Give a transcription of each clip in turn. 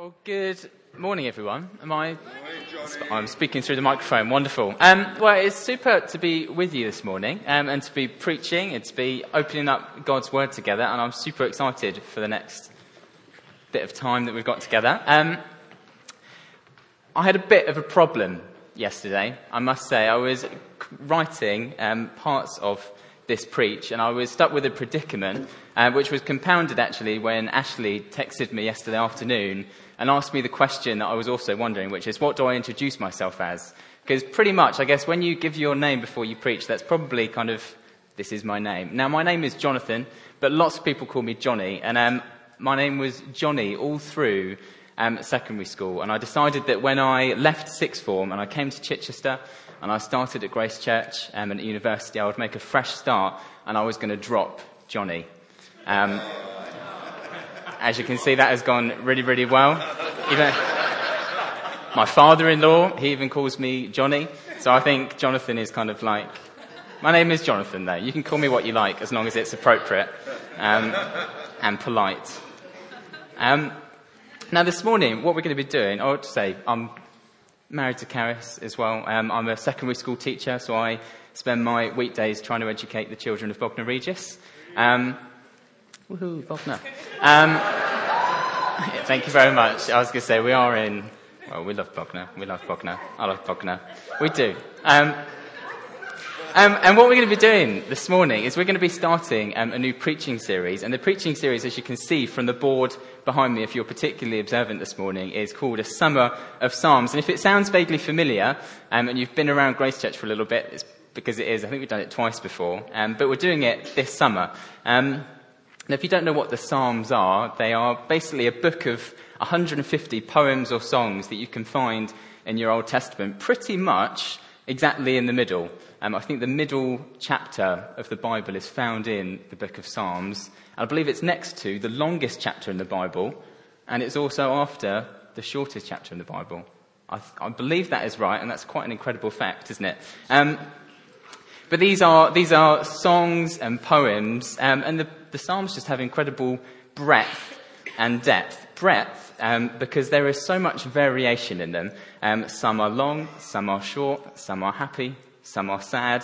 Well, good morning, everyone. I'm speaking through the microphone. Wonderful. Well, it's super to be with you this morning and to be preaching and to be opening up God's Word together. And I'm super excited for the next bit of time that we've got together. I had a bit of a problem yesterday, I must say. I was writing parts of this preach, and I was stuck with a predicament, which was compounded actually when Ashley texted me yesterday afternoon and asked me the question that I was also wondering, which is, what do I introduce myself as? Because pretty much, I guess, when you give your name before you preach, that's probably kind of, this is my name. Now, my name is Jonathan, but lots of people call me Johnny, and my name was Johnny all through secondary school, and I decided that when I left sixth form and I came to Chichester and I started at Grace Church and at university, I would make a fresh start and I was going to drop Johnny. As you can see, that has gone really, really well. Even my father-in-law, he even calls me Johnny. So I think Jonathan is kind of like, my name is Jonathan though. You can call me what you like as long as it's appropriate and polite. Now this morning, what we're going to be doing, I ought to say, I'm married to Caris as well. I'm a secondary school teacher, so I spend my weekdays trying to educate the children of Bognor Regis. Woohoo, Bognor. Thank you very much. I was going to say, we love Bognor. We love Bognor. I love Bognor. We do. And what we're going to be doing this morning is we're going to be starting a new preaching series. And the preaching series, as you can see from the board behind me, if you're particularly observant this morning, is called A Summer of Psalms. And if it sounds vaguely familiar, and you've been around Grace Church for a little bit, it's because it is. I think we've done it twice before. But we're doing it this summer. Now, if you don't know what the Psalms are, they are basically a book of 150 poems or songs that you can find in your Old Testament, pretty much exactly in the middle. I think the middle chapter of the Bible is found in the book of Psalms. I believe it's next to the longest chapter in the Bible, and it's also after the shortest chapter in the Bible. I believe that is right, and that's quite an incredible fact, isn't it? But these are songs and poems, and the Psalms just have incredible breadth and depth. Breadth, because there is so much variation in them. Some are long, some are short, some are happy, some are sad.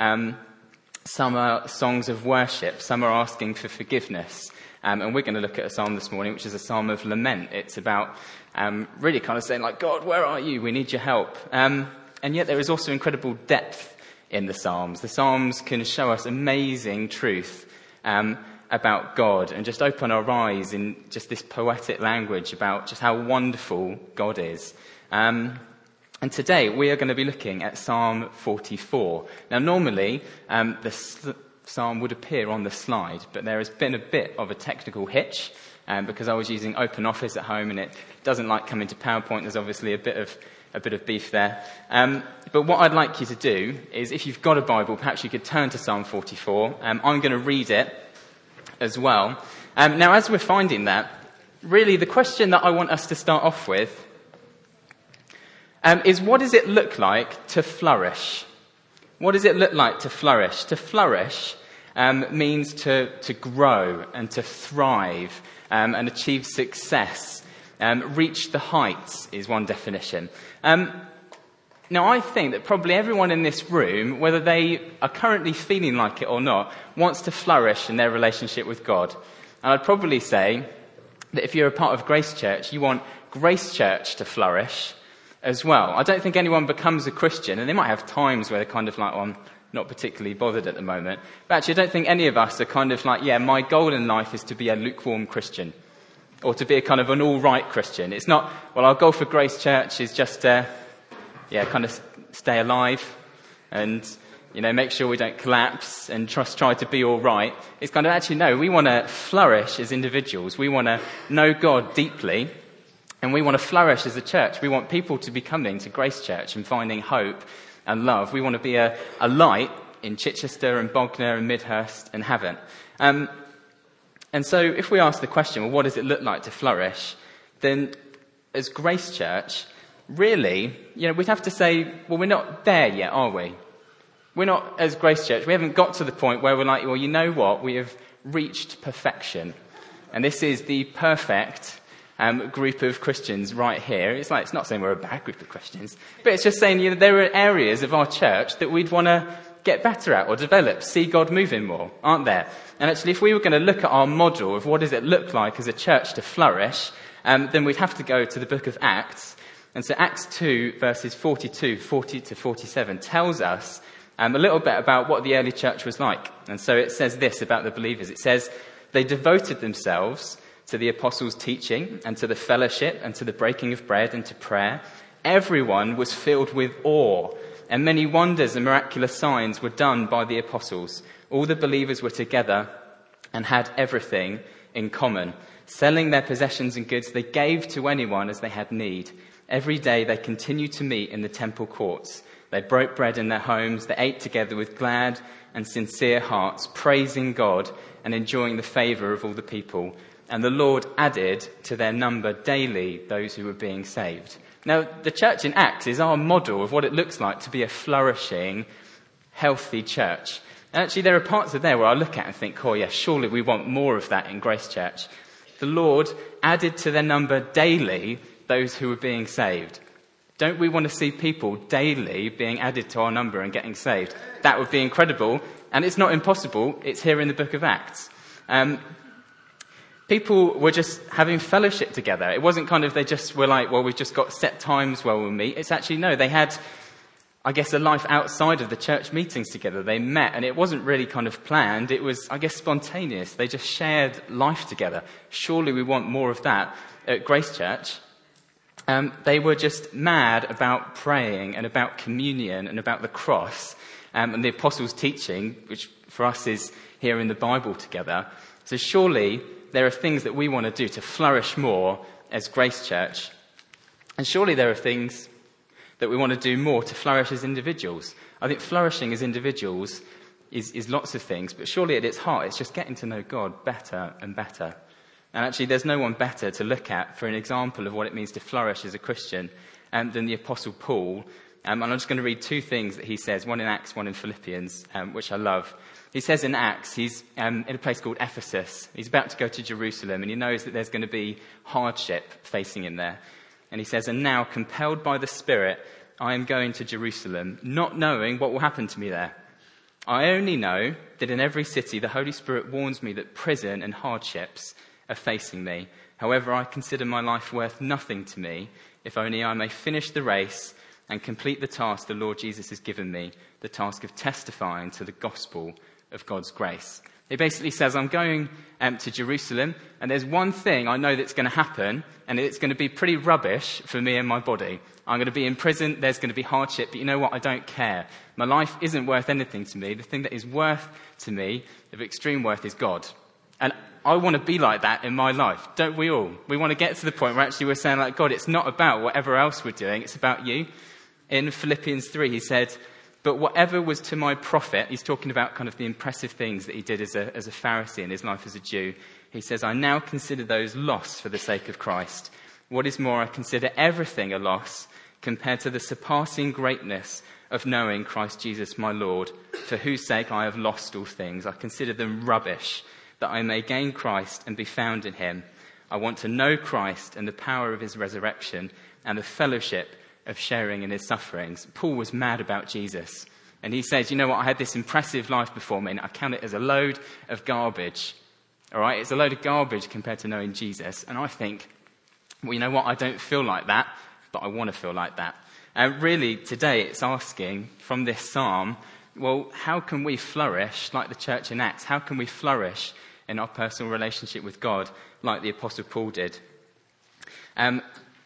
Some are songs of worship, some are asking for forgiveness. And we're going to look at a psalm this morning, which is a psalm of lament. It's about really kind of saying, like, God, where are you? We need your help. And yet there is also incredible depth in the Psalms. The Psalms can show us amazing truth about God and just open our eyes in just this poetic language about just how wonderful God is. And today we are going to be looking at Psalm 44. Now normally the psalm would appear on the slide, but there has been a bit of a technical hitch because I was using OpenOffice at home and it doesn't like coming to PowerPoint. There's obviously a bit of beef there. But what I'd like you to do is, if you've got a Bible, perhaps you could turn to Psalm 44. I'm going to read it as well. Now, as we're finding that, really the question that I want us to start off with is, what does it look like to flourish? What does it look like to flourish? To flourish means to grow and to thrive and achieve success. Reach the heights is one definition. Now, I think that probably everyone in this room, whether they are currently feeling like it or not, wants to flourish in their relationship with God. And I'd probably say that if you're a part of Grace Church, you want Grace Church to flourish as well. I don't think anyone becomes a Christian, and they might have times where they're kind of like, well, I'm not particularly bothered at the moment. But actually, I don't think any of us are kind of like, yeah, my goal in life is to be a lukewarm Christian, or to be a kind of an all-right Christian. It's not, well, our goal for Grace Church is just to, kind of stay alive and, make sure we don't collapse and try to be all right. It's kind of, actually, no, we want to flourish as individuals. We want to know God deeply, and we want to flourish as a church. We want people to be coming to Grace Church and finding hope and love. We want to be a light in Chichester and Bognor and Midhurst and Havant. And so if we ask the question, well, what does it look like to flourish? Then as Grace Church, really, we'd have to say, well, we're not there yet, are we? We're not, as Grace Church, we haven't got to the point where we're like, well, you know what? We have reached perfection. And this is the perfect group of Christians right here. It's not saying we're a bad group of Christians, but it's just saying, there are areas of our church that we'd want to get better at or develop, see God moving more, aren't there? And actually, if we were going to look at our model of what does it look like as a church to flourish, then we'd have to go to the book of Acts. And so Acts 2, verses 40 to 47 tells us a little bit about what the early church was like. And so it says this about the believers. It says, they devoted themselves to the apostles' teaching and to the fellowship and to the breaking of bread and to prayer. Everyone was filled with awe, and many wonders and miraculous signs were done by the apostles. All the believers were together and had everything in common. Selling their possessions and goods, they gave to anyone as they had need. Every day they continued to meet in the temple courts. They broke bread in their homes. They ate together with glad and sincere hearts, praising God and enjoying the favour of all the people. And the Lord added to their number daily those who were being saved. Now, the church in Acts is our model of what it looks like to be a flourishing, healthy church. And actually, there are parts of there where I look at and think, oh yeah, surely we want more of that in Grace Church. The Lord added to their number daily those who were being saved. Don't we want to see people daily being added to our number and getting saved? That would be incredible. And it's not impossible. It's here in the book of Acts. People were just having fellowship together. It wasn't kind of they just were like, well, we've just got set times where we'll meet. It's actually, no, they had, I guess, a life outside of the church meetings together. They met, and it wasn't really kind of planned. It was, I guess, spontaneous. They just shared life together. Surely we want more of that at Grace Church. They were just mad about praying and about communion and about the cross and the apostles' teaching, which for us is here in the Bible together. So surely there are things that we want to do to flourish more as Grace Church. And surely there are things that we want to do more to flourish as individuals. I think flourishing as individuals is lots of things, but surely at its heart, it's just getting to know God better and better. And actually, there's no one better to look at for an example of what it means to flourish as a Christian than the Apostle Paul. And I'm just going to read two things that he says, one in Acts, one in Philippians, which I love. He says in Acts, he's in a place called Ephesus. He's about to go to Jerusalem, and he knows that there's going to be hardship facing him there. And he says, and now, compelled by the Spirit, I am going to Jerusalem, not knowing what will happen to me there. I only know that in every city the Holy Spirit warns me that prison and hardships are facing me. However, I consider my life worth nothing to me, if only I may finish the race and complete the task the Lord Jesus has given me, the task of testifying to the gospel of God's grace. He basically says, I'm going to Jerusalem, and there's one thing I know that's going to happen, and it's going to be pretty rubbish for me and my body. I'm going to be in prison, there's going to be hardship, but you know what? I don't care. My life isn't worth anything to me. The thing that is worth to me, of extreme worth, is God. And I want to be like that in my life, don't we all? We want to get to the point where actually we're saying, like, God, it's not about whatever else we're doing, it's about you. In Philippians 3, he said, but whatever was to my profit, he's talking about kind of the impressive things that he did as a Pharisee in his life as a Jew. He says, I now consider those loss for the sake of Christ. What is more, I consider everything a loss compared to the surpassing greatness of knowing Christ Jesus my Lord, for whose sake I have lost all things. I consider them rubbish, that I may gain Christ and be found in him. I want to know Christ and the power of his resurrection and the fellowship of sharing in his sufferings. Paul was mad about Jesus. And he said, you know what, I had this impressive life before me, and I count it as a load of garbage. All right, it's a load of garbage compared to knowing Jesus. And I think, well, you know what, I don't feel like that, but I want to feel like that. And really, today it's asking from this psalm, well, how can we flourish like the church in Acts? How can we flourish in our personal relationship with God like the Apostle Paul did? And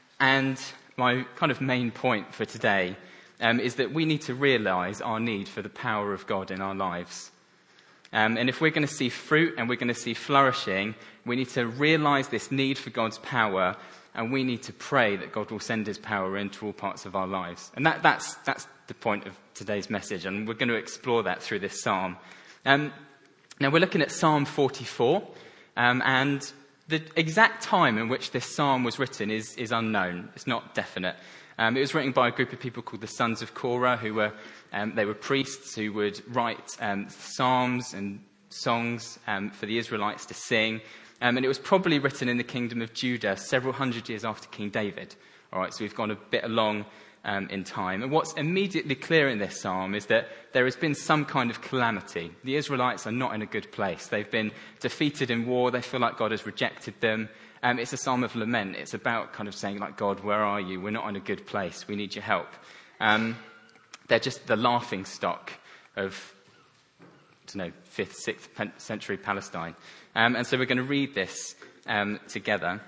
my kind of main point for today is that we need to realise our need for the power of God in our lives. And if we're going to see fruit and we're going to see flourishing, we need to realise this need for God's power, and we need to pray that God will send his power into all parts of our lives. And that's the point of today's message, and we're going to explore that through this psalm. Now we're looking at Psalm 44, and the exact time in which this psalm was written is unknown. It's not definite. It was written by a group of people called the Sons of Korah, who were they were priests who would write psalms and songs for the Israelites to sing. And it was probably written in the kingdom of Judah several hundred years after King David. All right, so we've gone a bit along in time. And what's immediately clear in this psalm is that there has been some kind of calamity. The Israelites are not in a good place. They've been defeated in war. They feel like God has rejected them. It's a psalm of lament. It's about kind of saying, like, God, where are you? We're not in a good place. We need your help. They're just the laughing stock of, 5th, 6th century Palestine. And so we're going to read this together.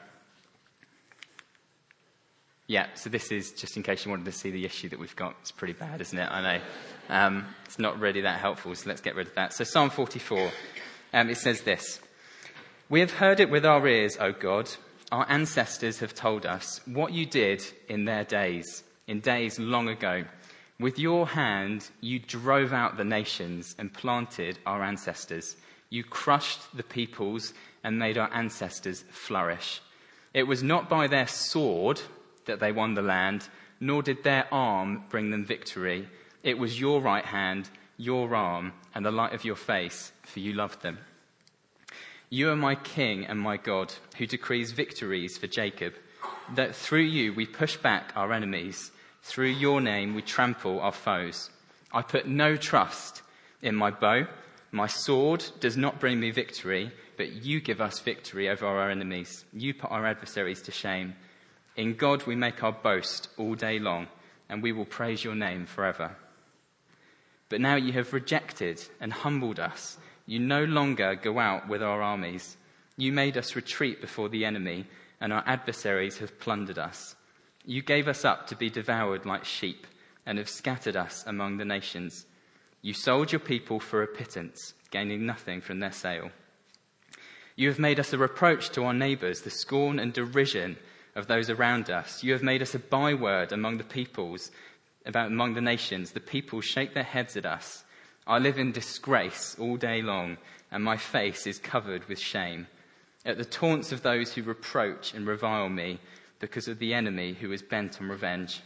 Yeah, so this is, just in case you wanted to see the issue that we've got. It's pretty bad, isn't it? I know. It's not really that helpful, so let's get rid of that. So Psalm 44, it says this. We have heard it with our ears, O God. Our ancestors have told us what you did in their days, in days long ago. With your hand, you drove out the nations and planted our ancestors. You crushed the peoples and made our ancestors flourish. It was not by their sword that they won the land, nor did their arm bring them victory. It was your right hand, your arm, and the light of your face, for you loved them. You are my king and my God, who decrees victories for Jacob. That through you we push back our enemies. Through your name we trample our foes. I put no trust in my bow. My sword does not bring me victory, but you give us victory over our enemies. You put our adversaries to shame. In God we make our boast all day long, and we will praise your name forever. But now you have rejected and humbled us. You no longer go out with our armies. You made us retreat before the enemy, and our adversaries have plundered us. You gave us up to be devoured like sheep, and have scattered us among the nations. You sold your people for a pittance, gaining nothing from their sale. You have made us a reproach to our neighbours, the scorn and derision of those around us. You have made us a byword among the peoples, among the nations. The people shake their heads at us. I live in disgrace all day long, and my face is covered with shame, at the taunts of those who reproach and revile me, because of the enemy who is bent on revenge.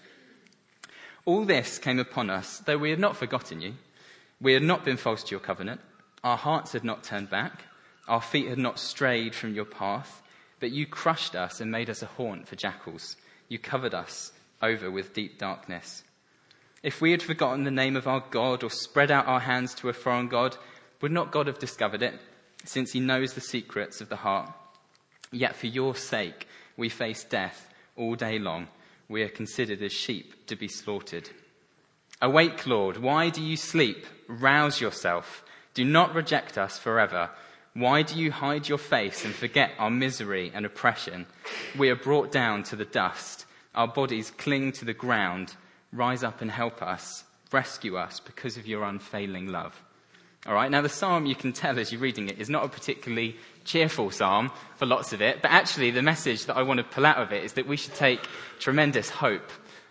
All this came upon us, though we had not forgotten you. We had not been false to your covenant. Our hearts had not turned back. Our feet had not strayed from your path. But you crushed us and made us a haunt for jackals. You covered us over with deep darkness. If we had forgotten the name of our God or spread out our hands to a foreign god, would not God have discovered it, since he knows the secrets of the heart? Yet for your sake we face death all day long. We are considered as sheep to be slaughtered. Awake, Lord, why do you sleep? Rouse yourself. Do not reject us forever. Why do you hide your face and forget our misery and oppression? We are brought down to the dust. Our bodies cling to the ground. Rise up and help us. Rescue us because of your unfailing love. All right, now the psalm, you can tell as you're reading it, is not a particularly cheerful psalm for lots of it, but actually the message that I want to pull out of it is that we should take tremendous hope,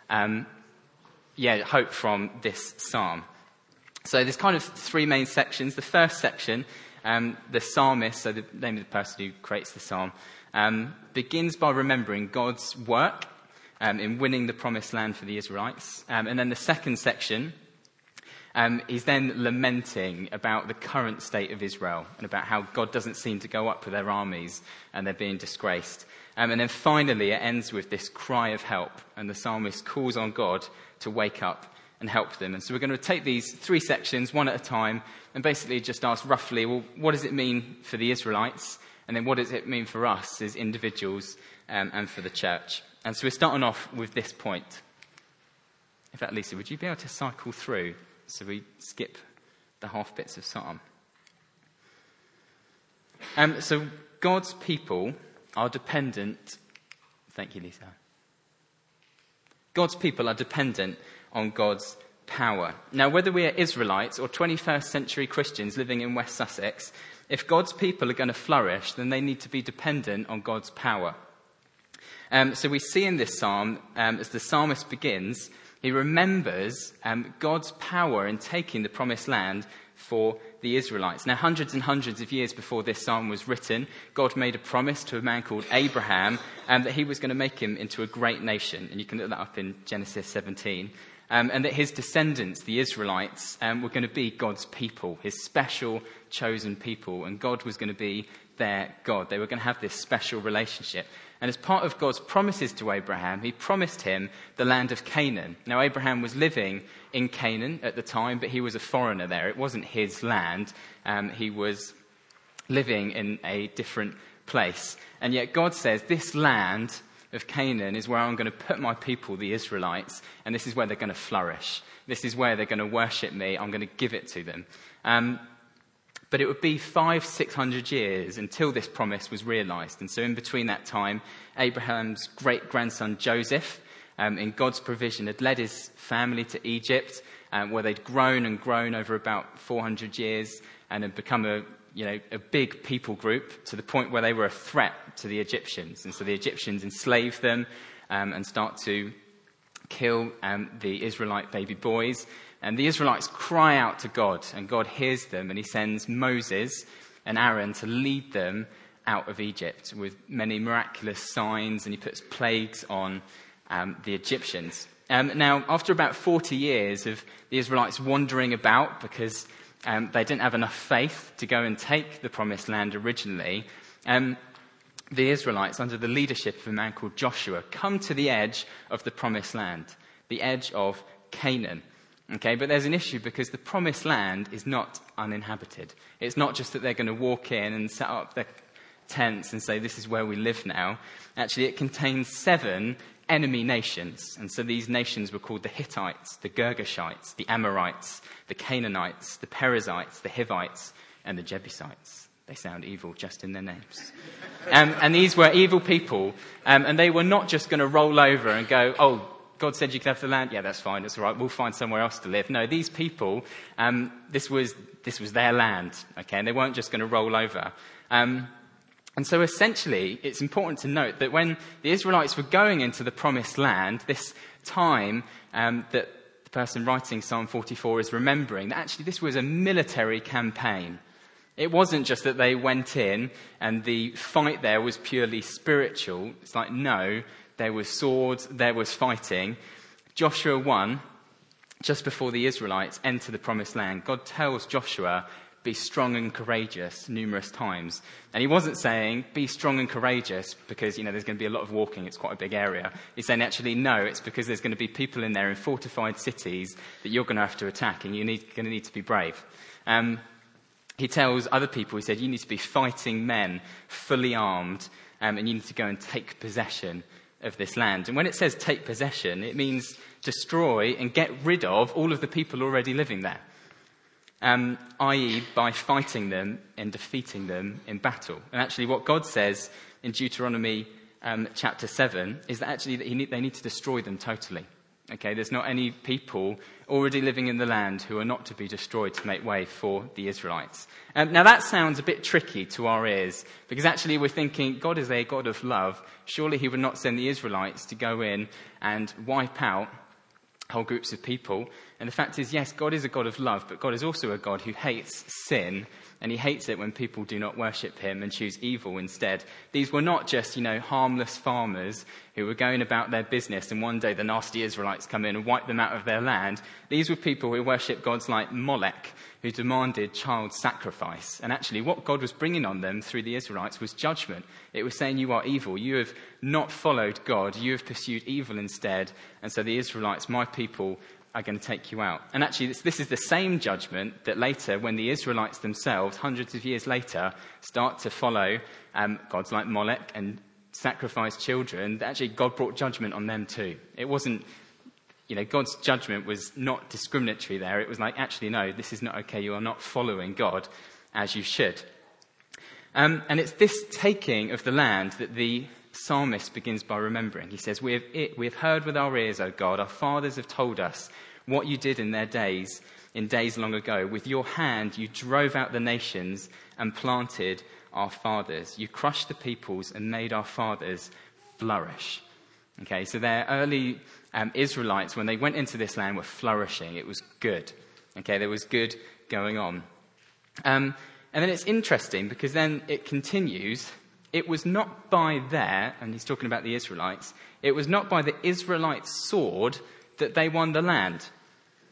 hope from this psalm. So there's kind of three main sections. The first section, the psalmist, so the name of the person who creates the psalm, begins by remembering God's work in winning the promised land for the Israelites. And then the second section, he's then lamenting about the current state of Israel and about how God doesn't seem to go up with their armies and they're being disgraced. And then finally it ends with this cry of help, and the psalmist calls on God to wake up and help them. And so we're going to take these three sections one at a time and basically just ask roughly, well, what does it mean for the Israelites? And then what does it mean for us as individuals and for the church? And so we're starting off with this point. In fact, Lisa, would you be able to cycle through so we skip the half bits of Psalm? So God's people are dependent. Thank you, Lisa. God's people are dependent on God's power. Now, whether we are Israelites or 21st century Christians living in West Sussex, if God's people are going to flourish, then they need to be dependent on God's power. So we see in this psalm, as the psalmist begins, he remembers God's power in taking the promised land for the Israelites. Now, hundreds and hundreds of years before this psalm was written, God made a promise to a man called Abraham that he was going to make him into a great nation. And you can look that up in Genesis 17. And that his descendants, the Israelites, were going to be God's people, his special chosen people, and God was going to be their God. They were going to have this special relationship. And as part of God's promises to Abraham, he promised him the land of Canaan. Now, Abraham was living in Canaan at the time, but he was a foreigner there. It wasn't his land. He was living in a different place. And yet God says, this land of Canaan is where I'm going to put my people, the Israelites, and this is where they're going to flourish. This is where they're going to worship me. I'm going to give it to them. But it would be 500-600 years until this promise was realized. And so in between that time, Abraham's great-grandson Joseph, in God's provision, had led his family to Egypt, where they'd grown and grown over about 400 years and had become a big people group to the point where they were a threat to the Egyptians. And so the Egyptians enslaved them and start to kill the Israelite baby boys. And the Israelites cry out to God, and God hears them, and he sends Moses and Aaron to lead them out of Egypt with many miraculous signs, and he puts plagues on the Egyptians. Now, after about 40 years of the Israelites wandering about because they didn't have enough faith to go and take the promised land originally, the Israelites, under the leadership of a man called Joshua, come to the edge of the promised land, the edge of Canaan. Okay, but there's an issue because the promised land is not uninhabited. It's not just that they're going to walk in and set up their tents and say, this is where we live now. Actually, it contains 7 enemy nations. And so these nations were called the Hittites, the Girgashites, the Amorites, the Canaanites, the Perizzites, the Hivites, and the Jebusites. They sound evil just in their names. And these were evil people. And they were not just going to roll over and go, oh, God said you could have the land. Yeah, that's fine. That's all right. We'll find somewhere else to live. No, these people, this was their land. Okay, and they weren't just going to roll over. And so essentially, it's important to note that when the Israelites were going into the promised land, this time that the person writing Psalm 44 is remembering, that actually this was a military campaign. It wasn't just that they went in and the fight there was purely spiritual. It's like, no, there was swords, there was fighting. Joshua 1, just before the Israelites enter the promised land, God tells Joshua, be strong and courageous numerous times. And he wasn't saying, be strong and courageous because, there's going to be a lot of walking. It's quite a big area. He's saying, actually, no, it's because there's going to be people in there in fortified cities that you're going to have to attack and you're going to need to be brave. He tells other people, he said, you need to be fighting men, fully armed, and you need to go and take possession of this land. And when it says take possession, it means destroy and get rid of all of the people already living there. I.e. by fighting them and defeating them in battle. And actually what God says in Deuteronomy chapter 7 is that actually they need to destroy them totally. Okay, there's not any people already living in the land who are not to be destroyed to make way for the Israelites. Now that sounds a bit tricky to our ears, because actually we're thinking God is a God of love. Surely he would not send the Israelites to go in and wipe out whole groups of people. And the fact is, yes, God is a God of love, but God is also a God who hates sin, and he hates it when people do not worship him and choose evil instead. These were not just, harmless farmers who were going about their business and one day the nasty Israelites come in and wipe them out of their land. These were people who worshipped gods like Molech, who demanded child sacrifice. And actually what God was bringing on them through the Israelites was judgment. It was saying, you are evil. You have not followed God. You have pursued evil instead. And so the Israelites, my people, are going to take you out. And actually, this is the same judgment that later, when the Israelites themselves, hundreds of years later, start to follow gods like Molech and sacrifice children, that actually God brought judgment on them too. It wasn't, God's judgment was not discriminatory there. It was like, actually, no, this is not okay. You are not following God as you should. And it's this taking of the land that the psalmist begins by remembering. He says, we have heard with our ears, O God, our fathers have told us what you did in days long ago. With your hand you drove out the nations and planted our fathers. You crushed the peoples and made our fathers flourish. Okay, so their early Israelites, when they went into this land, were flourishing. It was good. Okay, there was good going on. And then it's interesting because then it continues. It was not by and he's talking about the Israelites, it was not by the Israelites' sword that they won the land.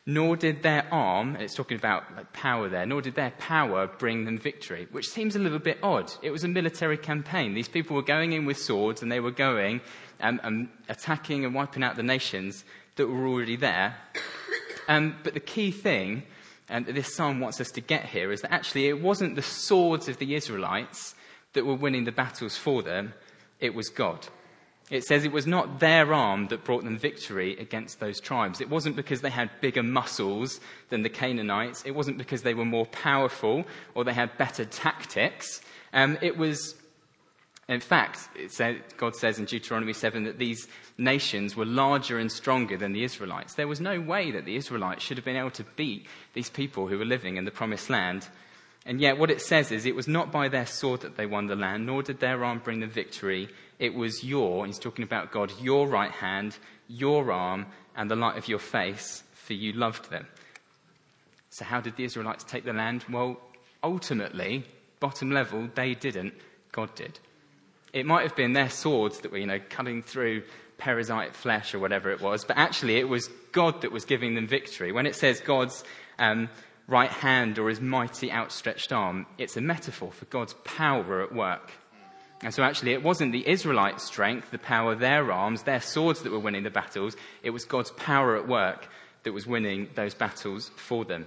Nor did their arm, and it's talking about like power there, nor did their power bring them victory, which seems a little bit odd. It was a military campaign. These people were going in with swords, and they were going and attacking and wiping out the nations that were already there. But the key thing, and this psalm wants us to get here, is that actually it wasn't the swords of the Israelites that were winning the battles for them, it was God. It says it was not their arm that brought them victory against those tribes. It wasn't because they had bigger muscles than the Canaanites. It wasn't because they were more powerful or they had better tactics. It was, in fact, God says in Deuteronomy 7 that these nations were larger and stronger than the Israelites. There was no way that the Israelites should have been able to beat these people who were living in the promised land. And yet what it says is it was not by their sword that they won the land, nor did their arm bring them victory. It was he's talking about God, your right hand, your arm, and the light of your face, for you loved them. So how did the Israelites take the land? Well, ultimately, bottom level, they didn't. God did. It might have been their swords that were, cutting through parasite flesh or whatever it was, but actually it was God that was giving them victory. When it says God's right hand or his mighty outstretched arm, it's a metaphor for God's power at work. And so actually it wasn't the Israelites' strength, the power, their arms, their swords that were winning the battles. It was God's power at work that was winning those battles for them.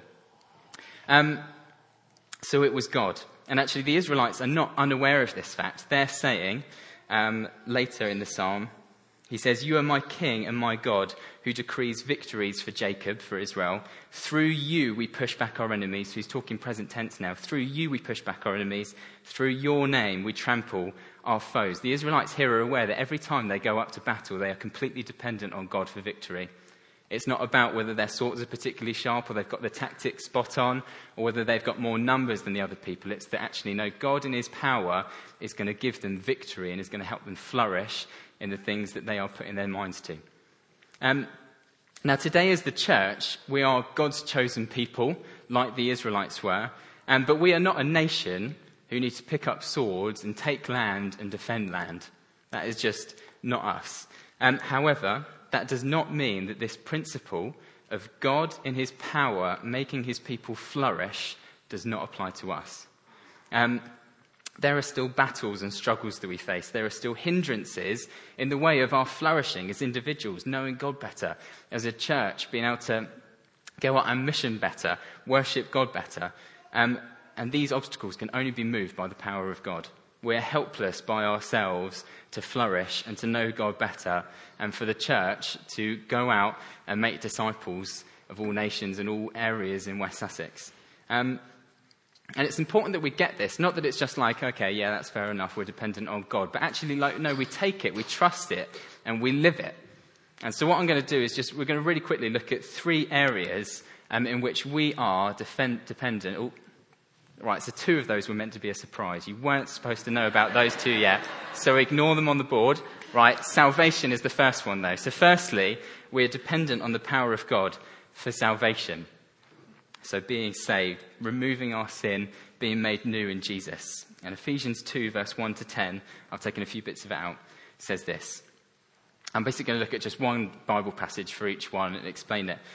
So it was God. And actually the Israelites are not unaware of this fact. They're saying, later in the psalm, he says, "You are my king and my God, who decrees victories for Jacob, for Israel. Through you we push back our enemies." So he's talking present tense now. "Through you we push back our enemies. Through your name we trample our foes." The Israelites here are aware that every time they go up to battle, they are completely dependent on God for victory. It's not about whether their swords are particularly sharp or they've got the tactics spot on or whether they've got more numbers than the other people. It's that actually, no, God in his power is going to give them victory and is going to help them flourish in the things that they are putting their minds to. Now, today as the church, we are God's chosen people, like the Israelites were, but we are not a nation who need to pick up swords and take land and defend land. That is just not us. However, that does not mean that this principle of God in his power making his people flourish does not apply to us. There are still battles and struggles that we face. There are still hindrances in the way of our flourishing as individuals, knowing God better, as a church, being able to go out on mission better, worship God better. And these obstacles can only be moved by the power of God. We're helpless by ourselves to flourish and to know God better, and for the church to go out and make disciples of all nations and all areas in West Sussex. And it's important that we get this, not that it's just like, okay, yeah, that's fair enough, we're dependent on God, but actually, no, we take it, we trust it, and we live it. And so what I'm going to do is we're going to really quickly look at 3 areas in which we are dependent. Right, so 2 of those were meant to be a surprise. You weren't supposed to know about those 2 yet, so ignore them on the board. Right, salvation is the first one, though. So firstly, we're dependent on the power of God for salvation. So being saved, removing our sin, being made new in Jesus. And Ephesians 2, verse 1 to 10, I've taken a few bits of it out, says this. I'm basically going to look at just one Bible passage for each one and explain it.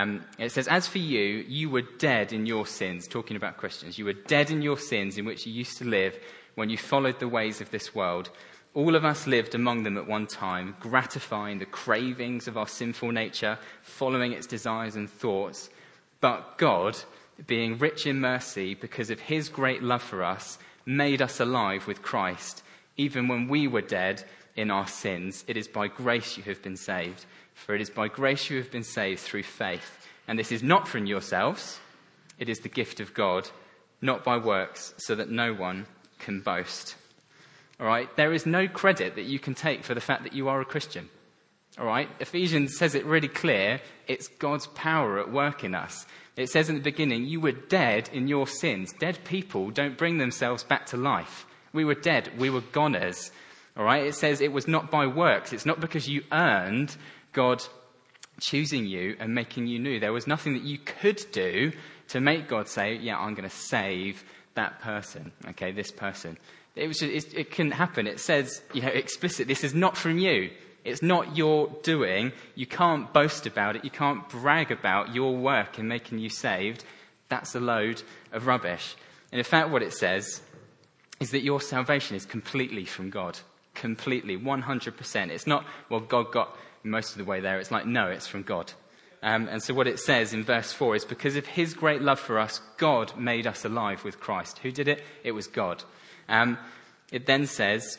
It says, "As for you, you were dead in your sins," talking about Christians. "You were dead in your sins in which you used to live when you followed the ways of this world. All of us lived among them at one time, gratifying the cravings of our sinful nature, following its desires and thoughts. But God, being rich in mercy because of his great love for us, made us alive with Christ. Even when we were dead in our sins, it is by grace you have been saved. For it is by grace you have been saved through faith. And this is not from yourselves, it is the gift of God, not by works, so that no one can boast." All right, there is no credit that you can take for the fact that you are a Christian. All right, Ephesians says it really clear. It's God's power at work in us. It says in the beginning, you were dead in your sins. Dead people don't bring themselves back to life. We were dead. We were goners. All right, it says it was not by works. It's not because you earned God choosing you and making you new. There was nothing that you could do to make God say, yeah, I'm going to save that person. Okay, this person. It couldn't happen. It says, explicit, this is not from you. It's not your doing. You can't boast about it. You can't brag about your work in making you saved. That's a load of rubbish. And in fact, what it says is that your salvation is completely from God. Completely, 100%. It's not, well, God got most of the way there. It's like, no, it's from God. And so what it says in verse 4 is, because of his great love for us, God made us alive with Christ. Who did it? It was God. It then says,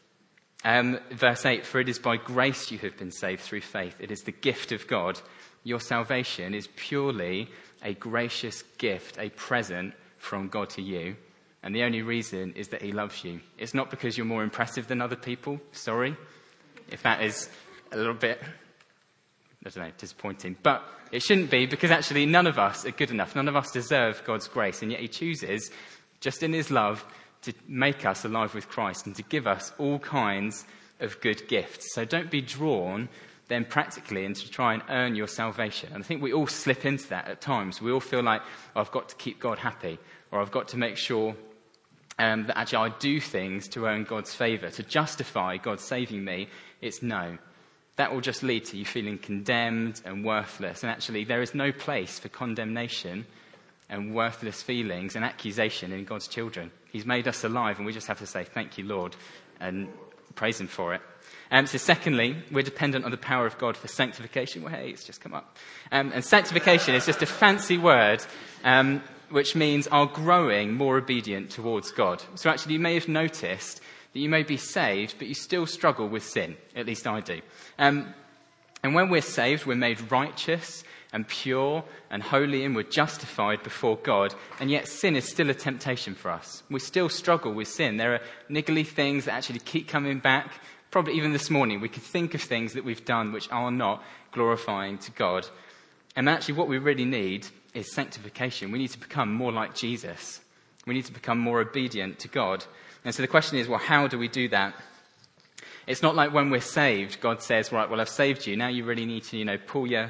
verse 8, for it is by grace you have been saved through faith. It is the gift of God. Your salvation is purely a gracious gift, a present from God to you. And the only reason is that he loves you. It's not because you're more impressive than other people. Sorry if that is a little bit, I don't know, disappointing. But it shouldn't be, because actually none of us are good enough. None of us deserve God's grace. And yet he chooses, just in his love, to make us alive with Christ and to give us all kinds of good gifts. So don't be drawn then practically into try and earn your salvation. And I think we all slip into that at times. We all feel like, oh, I've got to keep God happy, or I've got to make sure that actually I do things to earn God's favour, to justify God saving me. It's no. That will just lead to you feeling condemned and worthless. And actually there is no place for condemnation and worthless feelings and accusation in God's children. He's made us alive, and we just have to say, thank you, Lord, and praise him for it. So secondly, we're dependent on the power of God for sanctification. Well, hey, it's just come up. And sanctification is just a fancy word, which means our growing more obedient towards God. So actually you may have noticed that you may be saved, but you still struggle with sin. At least I do. And when we're saved, we're made righteous and pure and holy, and we're justified before God. And yet sin is still a temptation for us. We still struggle with sin. There are niggly things that actually keep coming back. Probably even this morning, we could think of things that we've done which are not glorifying to God. And actually what we really need is sanctification. We need to become more like Jesus. We need to become more obedient to God. And so the question is, well, how do we do that? It's not like when we're saved, God says, right, well, I've saved you. Now you really need to, pull your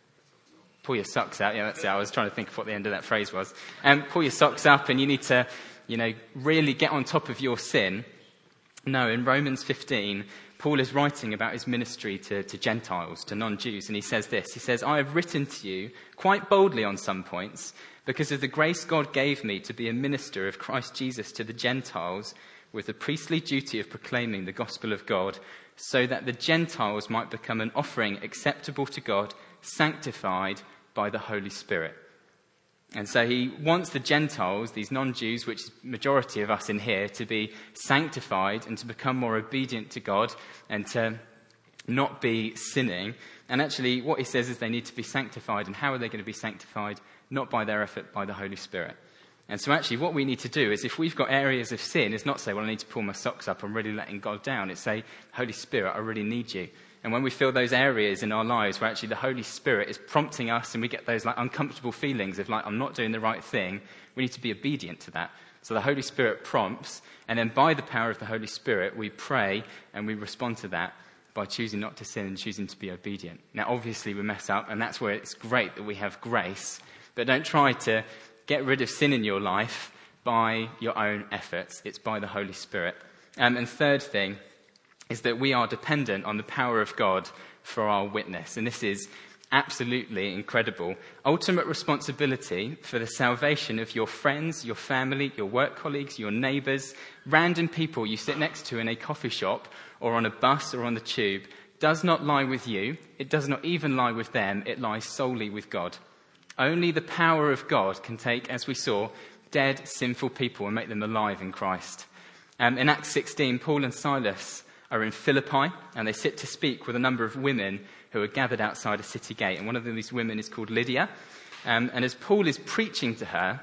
socks out. Yeah, that's it. I was trying to think of what the end of that phrase was. Pull your socks up, and you need to, really get on top of your sin. No, in Romans 15, Paul is writing about his ministry to Gentiles, to non-Jews, and he says this. He says, I have written to you quite boldly on some points because of the grace God gave me to be a minister of Christ Jesus to the Gentiles with the priestly duty of proclaiming the gospel of God, so that the Gentiles might become an offering acceptable to God, sanctified by the Holy Spirit. And so he wants the Gentiles, these non-Jews, which is the majority of us in here, to be sanctified and to become more obedient to God and to not be sinning. And actually what he says is they need to be sanctified. And how are they going to be sanctified? Not by their effort, by the Holy Spirit. And so actually what we need to do is, if we've got areas of sin, is not say, well, I need to pull my socks up, I'm really letting God down. It's say, Holy Spirit, I really need you. And when we feel those areas in our lives where actually the Holy Spirit is prompting us and we get those uncomfortable feelings of I'm not doing the right thing, we need to be obedient to that. So the Holy Spirit prompts, and then by the power of the Holy Spirit, we pray and we respond to that by choosing not to sin and choosing to be obedient. Now, obviously we mess up, and that's where it's great that we have grace, but don't try to get rid of sin in your life by your own efforts. It's by the Holy Spirit. And third thing is that we are dependent on the power of God for our witness. And this is absolutely incredible. Ultimate responsibility for the salvation of your friends, your family, your work colleagues, your neighbours, random people you sit next to in a coffee shop or on a bus or on the tube does not lie with you. It does not even lie with them. It lies solely with God. Only the power of God can take, as we saw, dead, sinful people and make them alive in Christ. In Acts 16, Paul and Silas are in Philippi, and they sit to speak with a number of women who are gathered outside a city gate. And one of these women is called Lydia. And as Paul is preaching to her,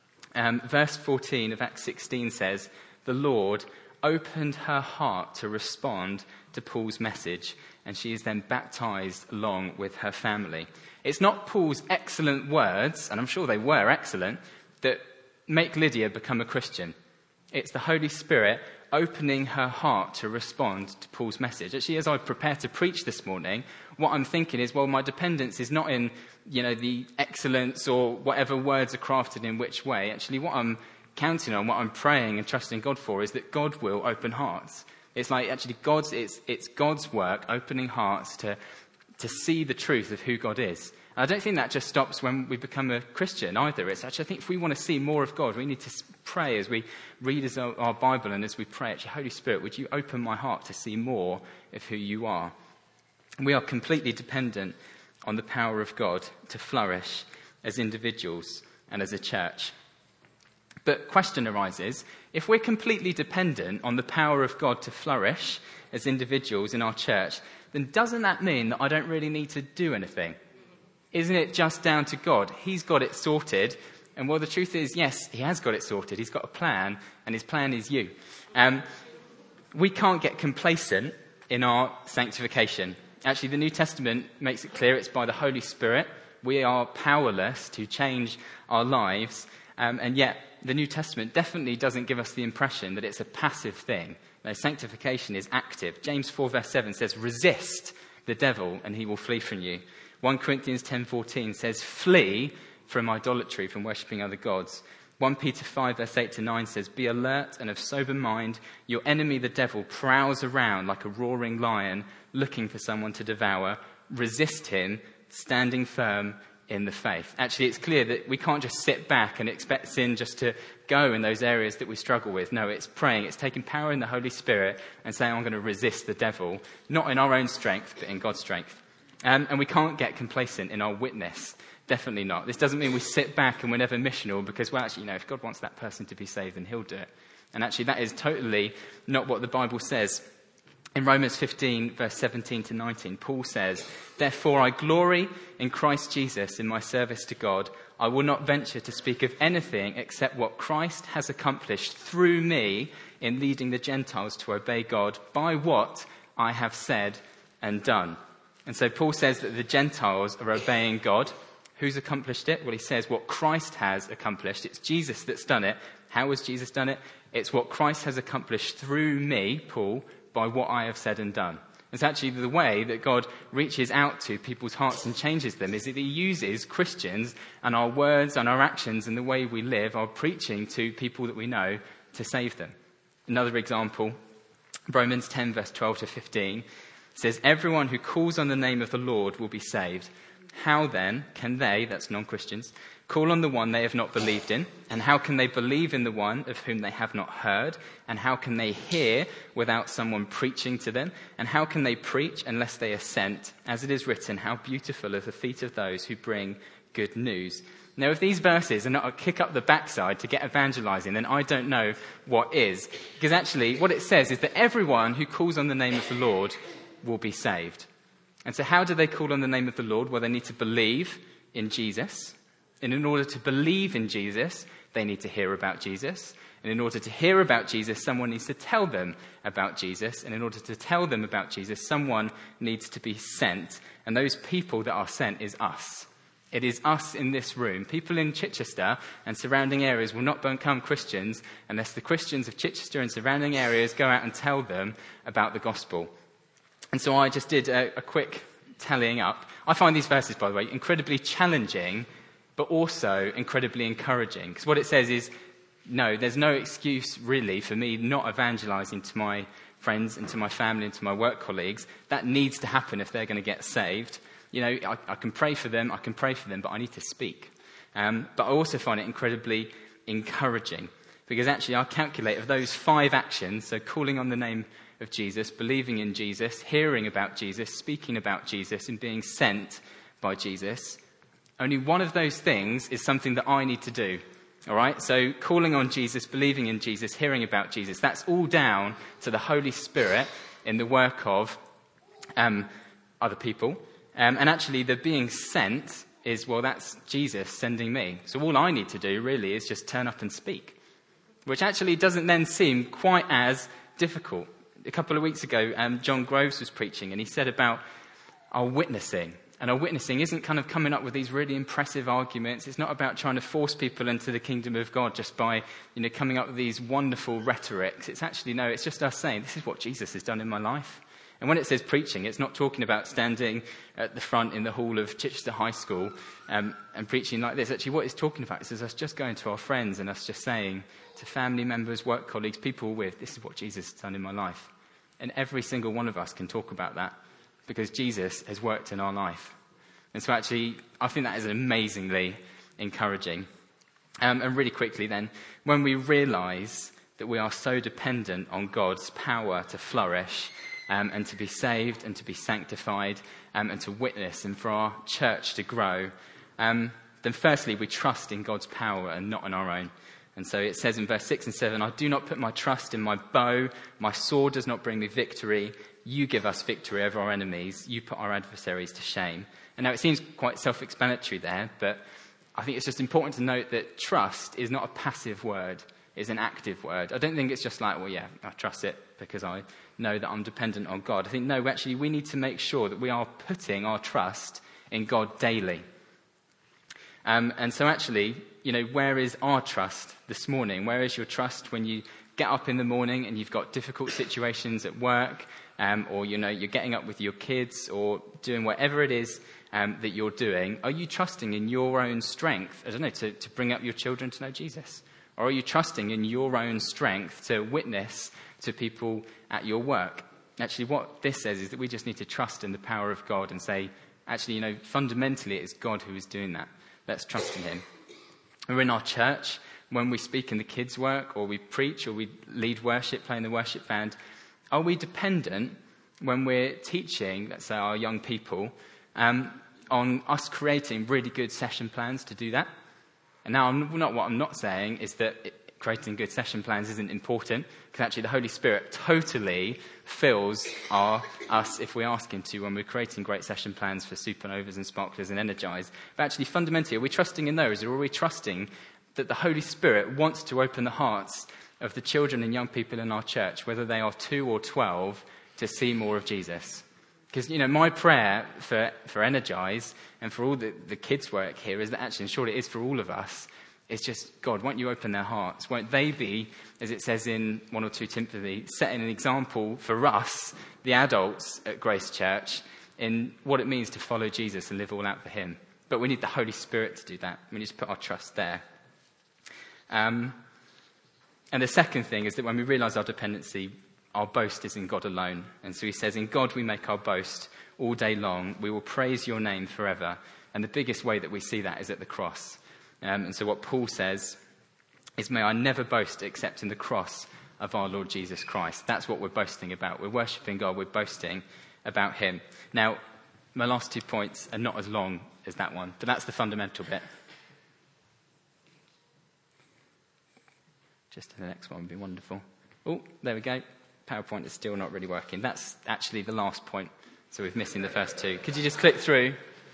verse 14 of Acts 16 says, the Lord opened her heart to respond to Paul's message, and she is then baptized along with her family. It's not Paul's excellent words, and I'm sure they were excellent, that make Lydia become a Christian. It's the Holy Spirit opening her heart to respond to Paul's message. Actually, as I prepare to preach this morning, what I'm thinking is, well, my dependence is not in, the excellence or whatever words are crafted in which way. Actually, what I'm counting on, what I'm praying and trusting God for is that God will open hearts, It's like actually it's God's work opening hearts to see the truth of who God is. And I don't think that just stops when we become a Christian either. It's actually, I think if we want to see more of God, we need to pray as we read our Bible and as we pray, actually, Holy Spirit, would you open my heart to see more of who you are? We are completely dependent on the power of God to flourish as individuals and as a church. But question arises, if we're completely dependent on the power of God to flourish as individuals in our church, then doesn't that mean that I don't really need to do anything? Isn't it just down to God? He's got it sorted. And well, the truth is, yes, he has got it sorted. He's got a plan, and his plan is you. We can't get complacent in our sanctification. Actually, the New Testament makes it clear it's by the Holy Spirit. We are powerless to change our lives. And yet, the New Testament definitely doesn't give us the impression that it's a passive thing. No, sanctification is active. James 4 verse 7 says, resist the devil and he will flee from you. 1 Corinthians 10:14 says, flee from idolatry, from worshipping other gods. 1 Peter 5 verse 8 to 9 says, be alert and of sober mind. Your enemy, the devil, prowls around like a roaring lion, looking for someone to devour. Resist him, standing firm in the faith. Actually, it's clear that we can't just sit back and expect sin just to go in those areas that we struggle with. No, it's praying. It's taking power in the Holy Spirit and saying, I'm going to resist the devil, not in our own strength, but in God's strength. And we can't get complacent in our witness. Definitely not. This doesn't mean we sit back and we're never missional because, well, actually, if God wants that person to be saved, then he'll do it. And actually, that is totally not what the Bible says. In Romans 15, verse 17 to 19, Paul says, therefore I glory in Christ Jesus in my service to God. I will not venture to speak of anything except what Christ has accomplished through me in leading the Gentiles to obey God by what I have said and done. And so Paul says that the Gentiles are obeying God. Who's accomplished it? Well, he says what Christ has accomplished. It's Jesus that's done it. How has Jesus done it? It's what Christ has accomplished through me, Paul, by what I have said and done. It's actually the way that God reaches out to people's hearts and changes them, is that he uses Christians and our words and our actions and the way we live, our preaching to people that we know, to save them. Another example, Romans 10 verse 12 to 15 says, everyone who calls on the name of the Lord will be saved. How then can they, that's non-Christians, call on the one they have not believed in? And how can they believe in the one of whom they have not heard? And how can they hear without someone preaching to them? And how can they preach unless they are sent? As it is written, how beautiful are the feet of those who bring good news. Now, if these verses are not a kick up the backside to get evangelizing, then I don't know what is. Because actually, what it says is that everyone who calls on the name of the Lord will be saved. And so how do they call on the name of the Lord? Well, they need to believe in Jesus. And in order to believe in Jesus, they need to hear about Jesus. And in order to hear about Jesus, someone needs to tell them about Jesus. And in order to tell them about Jesus, someone needs to be sent. And those people that are sent is us. It is us in this room. People in Chichester and surrounding areas will not become Christians unless the Christians of Chichester and surrounding areas go out and tell them about the gospel. And so I just did a quick tallying up. I find these verses, by the way, incredibly challenging, but also incredibly encouraging. Because what it says is, no, there's no excuse really for me not evangelizing to my friends and to my family and to my work colleagues. That needs to happen if they're going to get saved. I can pray for them, but I need to speak. But I also find it incredibly encouraging. Because actually I calculate of those 5 actions, so calling on the name of Jesus, believing in Jesus, hearing about Jesus, speaking about Jesus, and being sent by Jesus, only one of those things is something that I need to do. All right? So calling on Jesus, believing in Jesus, hearing about Jesus, that's all down to the Holy Spirit in the work of other people. And actually the being sent is, well, that's Jesus sending me. So all I need to do really is just turn up and speak, which actually doesn't then seem quite as difficult. A couple of weeks ago, John Groves was preaching, and he said about our witnessing. And our witnessing isn't kind of coming up with these really impressive arguments. It's not about trying to force people into the kingdom of God just by, coming up with these wonderful rhetorics. It's actually, no, it's just us saying, this is what Jesus has done in my life. And when it says preaching, it's not talking about standing at the front in the hall of Chichester High School and preaching like this. Actually, what it's talking about is us just going to our friends and us just saying to family members, work colleagues, people we're with, this is what Jesus has done in my life. And every single one of us can talk about that because Jesus has worked in our life. And so actually, I think that is amazingly encouraging. And really quickly then, when we realise that we are so dependent on God's power to flourish and to be saved and to be sanctified and to witness and for our church to grow, then firstly, we trust in God's power and not in our own. And so it says in verse 6 and 7, I do not put my trust in my bow. My sword does not bring me victory. You give us victory over our enemies. You put our adversaries to shame. And now it seems quite self-explanatory there, but I think it's just important to note that trust is not a passive word. It's an active word. I don't think it's just like, well, yeah, I trust it because I know that I'm dependent on God. I think, no, actually, we need to make sure that we are putting our trust in God daily. And so actually, where is our trust this morning? Where is your trust when you get up in the morning and you've got difficult situations at work, or, you're getting up with your kids or doing whatever it is that you're doing? Are you trusting in your own strength, to bring up your children to know Jesus? Or are you trusting in your own strength to witness to people at your work? Actually, what this says is that we just need to trust in the power of God and say, actually, fundamentally it's God who is doing that. Let's trust in him. We're in our church, when we speak in the kids' work, or we preach, or we lead worship, play in the worship band, are we dependent when we're teaching, let's say, our young people, on us creating really good session plans to do that? And now, what I'm not saying is that creating good session plans isn't important, because actually the Holy Spirit totally fills us if we ask him to when we're creating great session plans for Supernovas and Sparklers and Energize. But actually, fundamentally, are we trusting in those, or are we trusting that the Holy Spirit wants to open the hearts of the children and young people in our church, whether they are 2 or 12, to see more of Jesus? Because, my prayer for Energize and for all the kids' work here is that actually, and surely it is for all of us, it's just, God, won't you open their hearts? Won't they be, as it says in 1 or 2 Timothy, setting an example for us, the adults at Grace Church, in what it means to follow Jesus and live all out for him? But we need the Holy Spirit to do that. We need to put our trust there. And the second thing is that when we realise our dependency, our boast is in God alone. And so he says, in God we make our boast all day long. We will praise your name forever. And the biggest way that we see that is at the cross. And so what Paul says is, may I never boast except in the cross of our Lord Jesus Christ. That's what we're boasting about. We're worshipping God. We're boasting about him. Now, my last 2 points are not as long as that one, but that's the fundamental bit. Just to the next one would be wonderful. Oh, there we go. PowerPoint is still not really working. That's actually the last point. So we're missing the first 2. Could you just click through?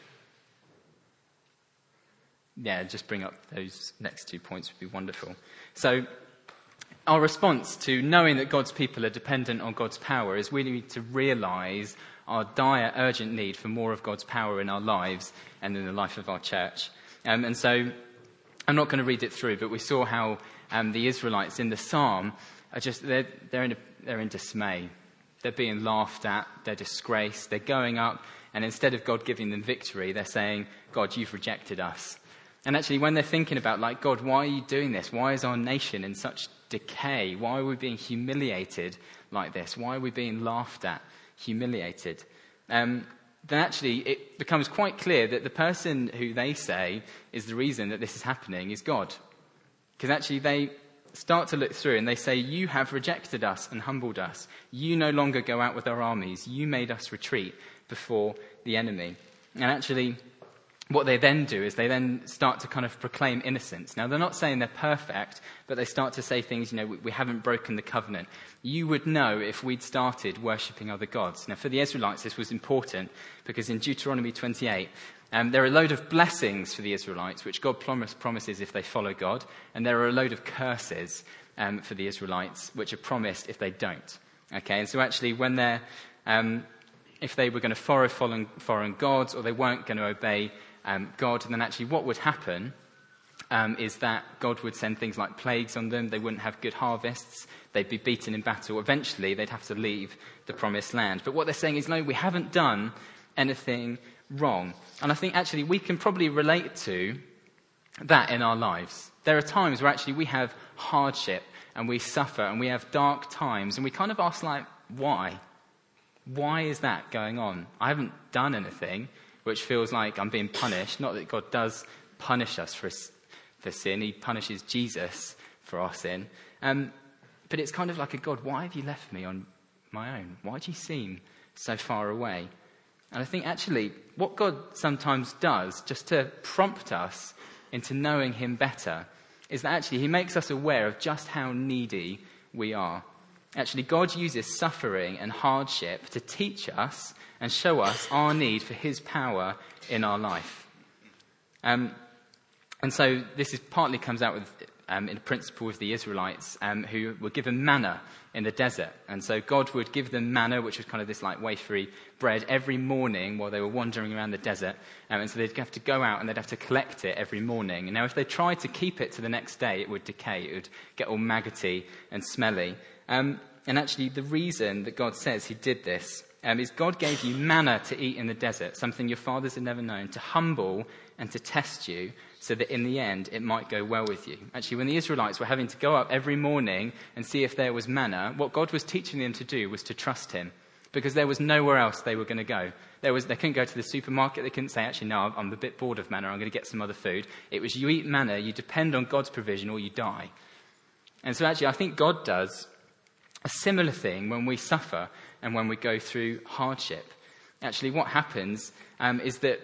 Yeah, just bring up those next 2 points would be wonderful. So our response to knowing that God's people are dependent on God's power is we need to realise our dire, urgent need for more of God's power in our lives and in the life of our church. And so I'm not going to read it through, but we saw how the Israelites in the psalm are just, they're in dismay. They're being laughed at, they're disgraced, they're going up, and instead of God giving them victory, they're saying, God, you've rejected us. And actually, when they're thinking about, God, why are you doing this? Why is our nation in such decay? Why are we being humiliated like this? Why are we being laughed at, humiliated? Then actually, it becomes quite clear that the person who they say is the reason that this is happening is God. Because actually, they start to look through and they say, you have rejected us and humbled us. You no longer go out with our armies. You made us retreat before the enemy. And actually, what they then do is they then start to kind of proclaim innocence. Now, they're not saying they're perfect, but they start to say things, we haven't broken the covenant. You would know if we'd started worshipping other gods. Now, for the Israelites, this was important because in Deuteronomy 28, there are a load of blessings for the Israelites, which God promises if they follow God, and there are a load of curses for the Israelites, which are promised if they don't. Okay, and so actually when they're, if they were going to follow foreign gods or they weren't going to obey God, then actually what would happen is that God would send things like plagues on them. They wouldn't have good harvests. They'd be beaten in battle. Eventually, they'd have to leave the promised land. But what they're saying is, no, we haven't done anything wrong. And I think actually we can probably relate to that in our lives. There are times where actually we have hardship and we suffer and we have dark times and we kind of ask why? Why is that going on? I haven't done anything which feels like I'm being punished. Not that God does punish us for sin. He punishes Jesus for our sin. But it's kind of like a God, why have you left me on my own? Why do you seem so far away? And I think actually what God sometimes does, just to prompt us into knowing him better, is that actually he makes us aware of just how needy we are. Actually, God uses suffering and hardship to teach us and show us our need for his power in our life. And so this is partly comes out with in principle with the Israelites who were given manna in the desert. And so God would give them manna, which was kind of this like wafery bread, every morning while they were wandering around the desert. And so they'd have to go out and they'd have to collect it every morning. And now if they tried to keep it to the next day, it would decay. It would get all maggoty and smelly. And actually the reason that God says he did this is God gave you manna to eat in the desert, something your fathers had never known, to humble and to test you, so that in the end it might go well with you. Actually, when the Israelites were having to go up every morning and see if there was manna, what God was teaching them to do was to trust him, because there was nowhere else they were going to go. They couldn't go to the supermarket. They couldn't say, actually, no, I'm a bit bored of manna. I'm going to get some other food. It was you eat manna, you depend on God's provision, or you die. And so actually, I think God does a similar thing when we suffer and when we go through hardship. Actually, what happens is that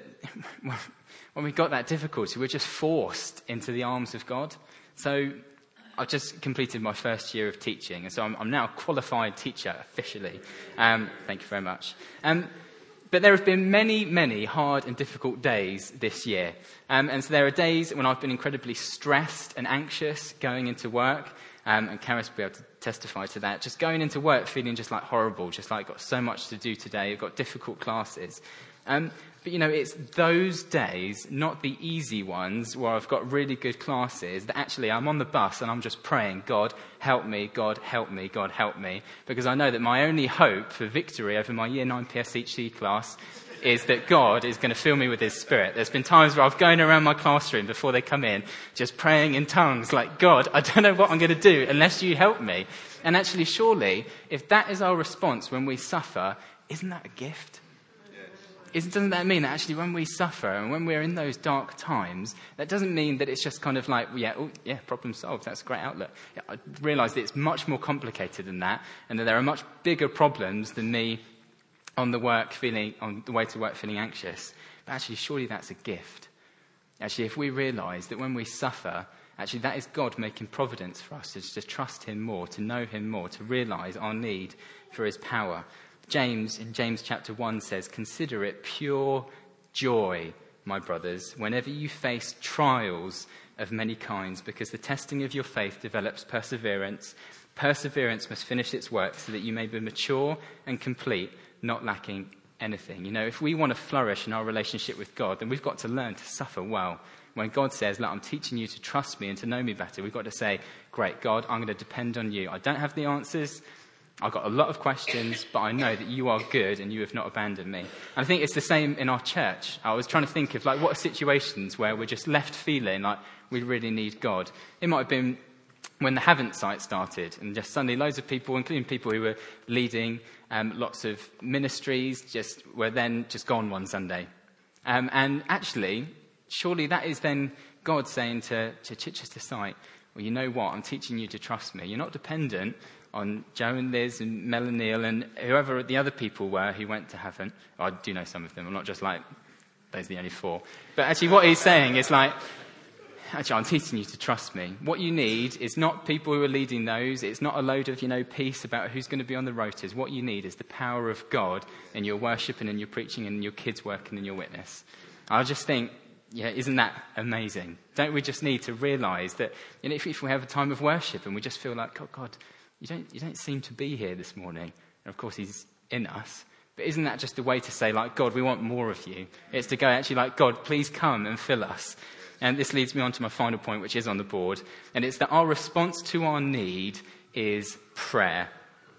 when we got that difficulty, we're just forced into the arms of God. So I've just completed my first year of teaching, and so I'm now a qualified teacher officially. Thank you very much. But there have been many, many hard and difficult days this year. And so there are days when I've been incredibly stressed and anxious going into work. And Karis will be able to testify to that. Just going into work feeling just like horrible, just like got so much to do today. I've got difficult classes. But, it's those days, not the easy ones, where I've got really good classes, that actually I'm on the bus and I'm just praying, God, help me, God, help me, God, help me. Because I know that my only hope for victory over my Year 9 PSHE class is that God is going to fill me with his Spirit. There's been times where I've gone around my classroom before they come in, just praying in tongues, like, God, I don't know what I'm going to do unless you help me. And actually, surely, if that is our response when we suffer, isn't that a gift? Doesn't that mean that actually when we suffer and when we're in those dark times, that doesn't mean that it's just kind of like, problem solved, that's a great outlet. I realise that it's much more complicated than that, and that there are much bigger problems than me on the way to work feeling anxious. But actually, surely that's a gift. Actually, if we realise that when we suffer, actually that is God making providence for us, to trust him more, to know him more, to realise our need for his power. James, in James chapter 1 says, "Consider it pure joy, my brothers, whenever you face trials of many kinds, because the testing of your faith develops perseverance. Perseverance must finish its work so that you may be mature and complete, not lacking anything." If we want to flourish in our relationship with God, then we've got to learn to suffer well. When God says, look, I'm teaching you to trust me and to know me better, we've got to say, great, God, I'm going to depend on you. I don't have the answers. I've got a lot of questions, but I know that you are good and you have not abandoned me. And I think it's the same in our church. I was trying to think of what are situations where we're just left feeling like we really need God. It might have been when the Haven't site started, and just suddenly loads of people, including people who were leading lots of ministries, were then just gone one Sunday. And actually, surely that is then God saying to Chichester site, well, you know what, I'm teaching you to trust me. You're not dependent on Joe and Liz and Mel and Neil and whoever the other people were who went to heaven. I do know some of them. I'm not just like, those are the only 4. But actually what he's saying is actually, I'm teaching you to trust me. What you need is not people who are leading those. It's not a load of, peace about who's going to be on the rotas. What you need is the power of God in your worship and in your preaching and in your kids' work and in your witness. I just think, isn't that amazing? Don't we just need to realise that if we have a time of worship and we just feel like, oh, God, you don't seem to be here this morning. And of course, he's in us. But isn't that just a way to say, God, we want more of you? It's to go actually God, please come and fill us. And this leads me on to my final point, which is on the board. And it's that our response to our need is prayer.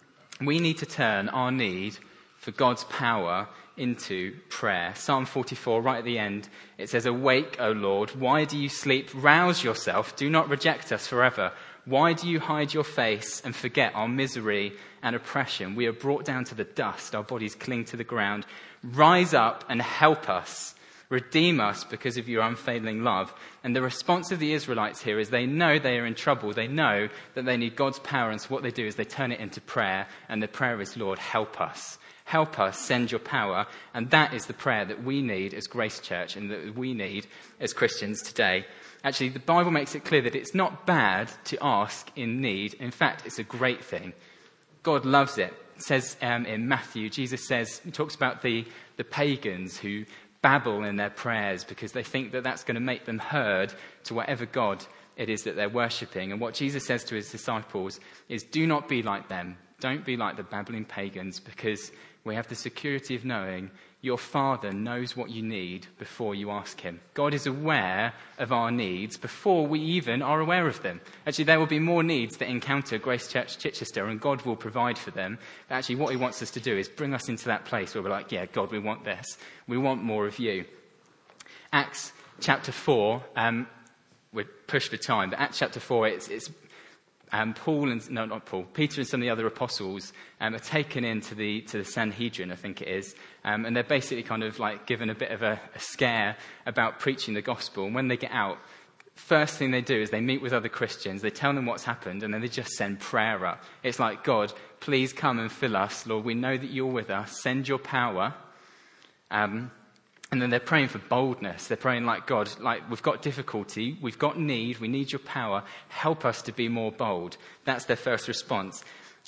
We need to turn our need for God's power into prayer. Psalm 44, right at the end, it says, "Awake, O Lord, why do you sleep? Rouse yourself, do not reject us forever. Why do you hide your face and forget our misery and oppression? We are brought down to the dust. Our bodies cling to the ground. Rise up and help us. Redeem us because of your unfailing love. And the response of the Israelites here is they know they are in trouble. They know that they need God's power. And so what they do is they turn it into prayer. And the prayer is, Lord, help us. Help us, send your power. And that is the prayer that we need as Grace Church and that we need as Christians today. Actually, the Bible makes it clear that it's not bad to ask in need. In fact, it's a great thing. God loves it. It says in Matthew, Jesus says, he talks about the pagans who babble in their prayers because they think that that's going to make them heard to whatever God it is that they're worshipping. And what Jesus says to his disciples is, do not be like them. Don't be like the babbling pagans, because we have the security of knowing your Father knows what you need before you ask him. God is aware of our needs before we even are aware of them. Actually, there will be more needs that encounter Grace Church Chichester, and God will provide for them. But actually, what he wants us to do is bring us into that place where we're like, yeah, God, we want this. We want more of you. Acts chapter 4, we're pushed for time, but Acts chapter 4, it's Peter and some of the other apostles are taken into the Sanhedrin, I think it is, and they're basically kind of like given a bit of a scare about preaching the gospel. And when they get out, first thing they do is they meet with other Christians, they tell them what's happened, and then they just send prayer up. It's like, God, please come and fill us. Lord, we know that you're with us. Send your power. And then they're praying for boldness. They're praying like, God, like we've got difficulty, we've got need, we need your power. Help us to be more bold. That's their first response.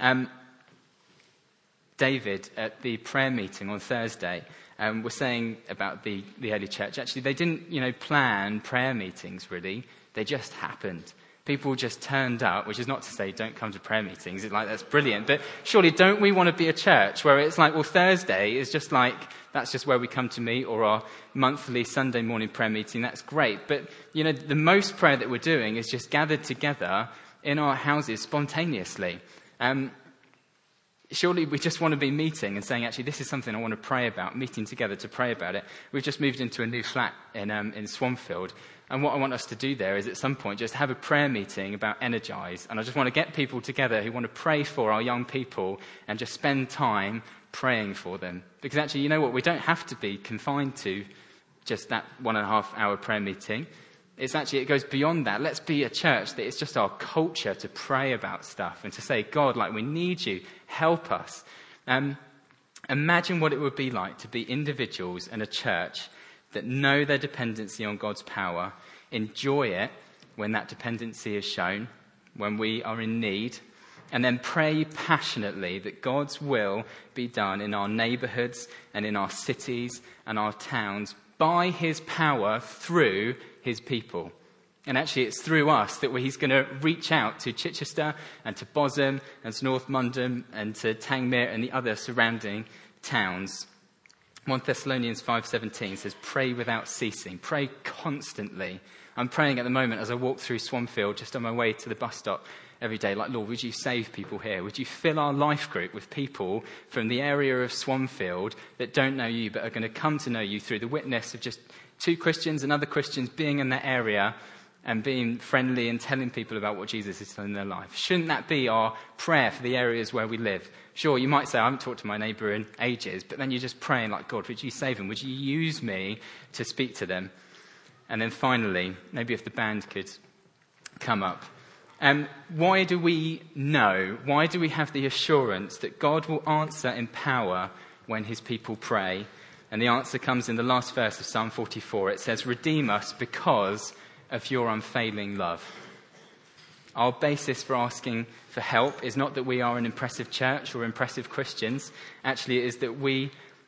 David, at the prayer meeting on Thursday, was saying about the early church. Actually, they didn't, plan prayer meetings, really. They just happened. People just turned up, which is not to say don't come to prayer meetings. It's like, that's brilliant. But surely don't we want to be a church where it's like, well, Thursday is just like, that's just where we come to meet, or our monthly Sunday morning prayer meeting. That's great. But, the most prayer that we're doing is just gathered together in our houses spontaneously. Surely we just want to be meeting and saying, actually, this is something I want to pray about, meeting together to pray about it. We've just moved into a new flat in Swanfield. And what I want us to do there is at some point just have a prayer meeting about Energize. And I just want to get people together who want to pray for our young people and just spend time praying for them. Because actually, you know what? We don't have to be confined to just that 1.5 hour prayer meeting. It goes beyond that. Let's be a church that it's just our culture to pray about stuff and to say, God, like, we need you. Help us. Imagine what it would be like to be individuals and a church that know their dependency on God's power, enjoy it when that dependency is shown, when we are in need, and then pray passionately that God's will be done in our neighbourhoods and in our cities and our towns by his power through his people. And actually, it's through us that he's going to reach out to Chichester and to Bosham and to North Mundham and to Tangmere and the other surrounding towns. 1 Thessalonians 5:17 says, pray without ceasing, pray constantly. I'm praying at the moment as I walk through Swanfield, just on my way to the bus stop every day, like, Lord, would you save people here? Would you fill our life group with people from the area of Swanfield that don't know you, but are going to come to know you through the witness of just 2 Christians and other Christians being in that area and being friendly and telling people about what Jesus is in their life. Shouldn't that be our prayer for the areas where we live? Sure, you might say, I haven't talked to my neighbour in ages, but then you're just praying like, God, would you save them? Would you use me to speak to them? And then finally, maybe if the band could come up. Why do we know? Why do we have the assurance that God will answer in power when his people pray? And the answer comes in the last verse of Psalm 44. It says, redeem us because of your unfailing love. Our basis for asking for help is not that we are an impressive church or impressive Christians. Actually, it is that we're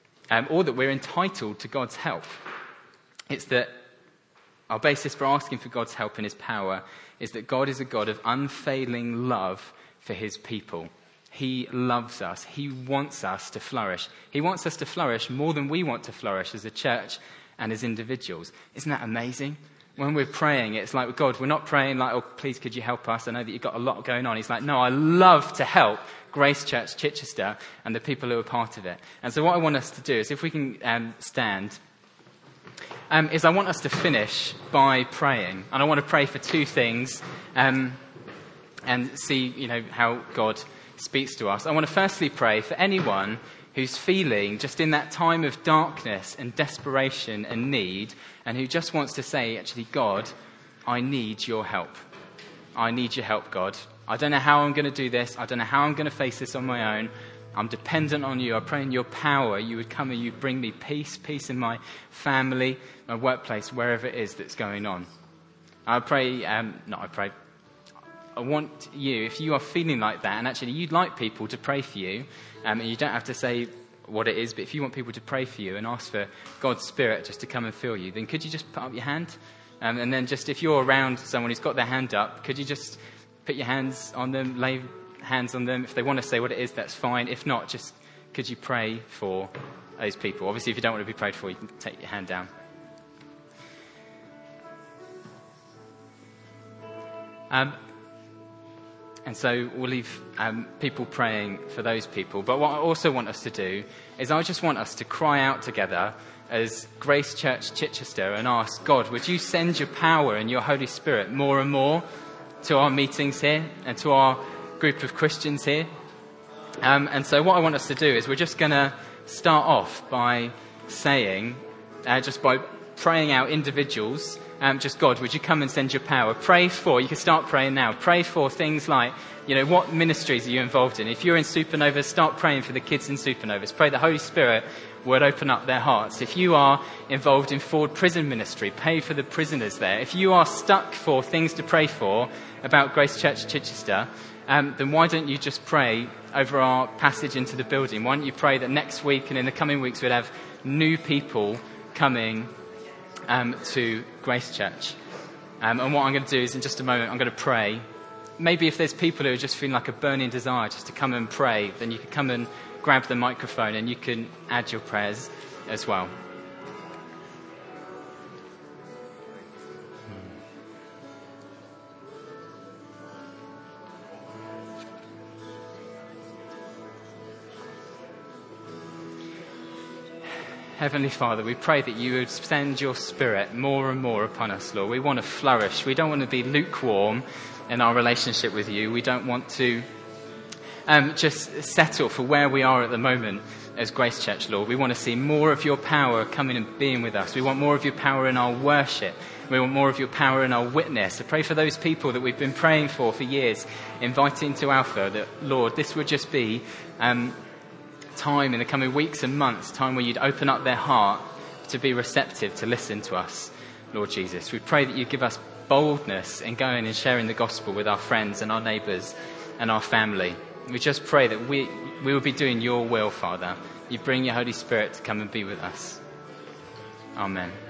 entitled to God's help. It's that our basis for asking for God's help and his power is that God is a God of unfailing love for his people. He loves us. He wants us to flourish. He wants us to flourish more than we want to flourish as a church and as individuals. Isn't that amazing? When we're praying, it's like, God, we're not praying like, oh, please, could you help us? I know that you've got a lot going on. He's like, no, I love to help Grace Church Chichester and the people who are part of it. And so what I want us to do is, if we can stand, is I want us to finish by praying. And I want to pray for 2 things. and see, how God speaks to us. I want to firstly pray for anyone who's feeling just in that time of darkness and desperation and need, and who just wants to say, actually, God, I need your help. I need your help, God. I don't know how I'm going to do this. I don't know how I'm going to face this on my own. I'm dependent on you. I pray in your power you would come and you bring me peace in my family, my workplace, wherever it is that's going on. I want you, if you are feeling like that, and actually you'd like people to pray for you, and you don't have to say what it is, but if you want people to pray for you and ask for God's Spirit just to come and fill you, then could you just put up your hand? And then just if you're around someone who's got their hand up, could you just put your hands on them, lay hands on them? If they want to say what it is, that's fine. If not, just could you pray for those people? Obviously, if you don't want to be prayed for, you can take your hand down. And so we'll leave people praying for those people. But what I also want us to do is I just want us to cry out together as Grace Church Chichester and ask, God, would you send your power and your Holy Spirit more and more to our meetings here and to our group of Christians here? And so what I want us to do is we're just going to start off by saying, just by praying out individuals, just God, would you come and send your power? Pray for, you can start praying now, pray for things like, what ministries are you involved in? If you're in Supernovas, start praying for the kids in Supernovas. Pray the Holy Spirit would open up their hearts. If you are involved in Ford Prison Ministry, pray for the prisoners there. If you are stuck for things to pray for about Grace Church Chichester, then why don't you just pray over our passage into the building? Why don't you pray that next week and in the coming weeks we'd have new people coming to Grace Church. And what I'm going to do is in just a moment I'm going to pray. Maybe if there's people who are just feeling like a burning desire just to come and pray, then you can come and grab the microphone and you can add your prayers as well. Heavenly Father, we pray that you would send your Spirit more and more upon us, Lord. We want to flourish. We don't want to be lukewarm in our relationship with you. We don't want to just settle for where we are at the moment as Grace Church, Lord. We want to see more of your power coming and being with us. We want more of your power in our worship. We want more of your power in our witness. I pray for those people that we've been praying for years, inviting to Alpha, that, Lord, this would just be time in the coming weeks and months, time where you'd open up their heart to be receptive, to listen to us, Lord Jesus. We pray that you give us boldness in going and sharing the gospel with our friends and our neighbours and our family. We just pray that we will be doing your will, Father. You bring your Holy Spirit to come and be with us. Amen.